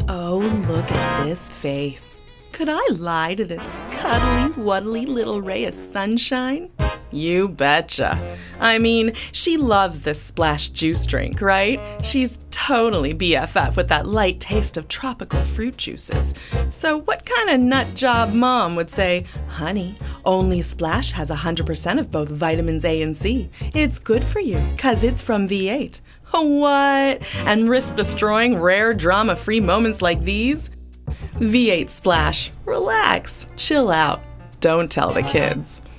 Oh, look at this face. Could I lie to this cuddly, wuddly little ray of sunshine? You betcha. I mean, she loves this Splash juice drink, right? She's totally BFF with that light taste of tropical fruit juices. So what kind of nut job mom would say, honey, only Splash has 100% of both vitamins A and C. It's good for you, 'cause it's from V8. What? And risk destroying rare drama-free moments like these? V8 Splash. Relax. Chill out. Don't tell the kids.